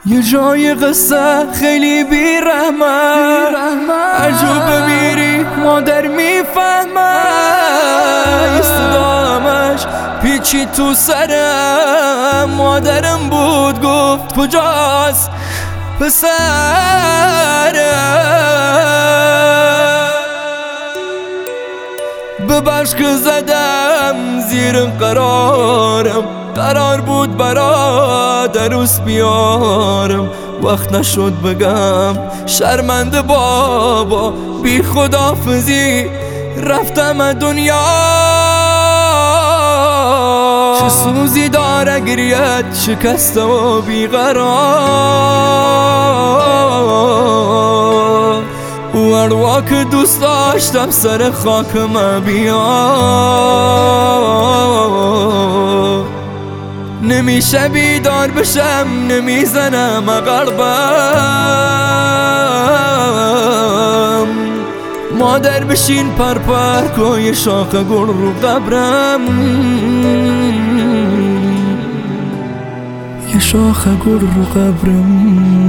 یه جای قصه خیلی بیرحمه، عجب بمیری مادر میفهمه. استدامش پیچی تو سرم، مادرم بود گفت کجاست پسرم. ببخش که زدم زیر قرارم، قرار بود برادر عروس بیارم. وقت نشد بگم شرمنده بابا، بی خداحافظی رفتم دنیا. چه سوزی داره گریت شکسته و بیقرار، و اروا که دوست داشتم سر خاکم بیار. نمیشه بیدار بشم، نمیزنم قلبم. مادر بشین پر کن یه شاخ گل رو قبرم، یه شاخ گل رو قبرم.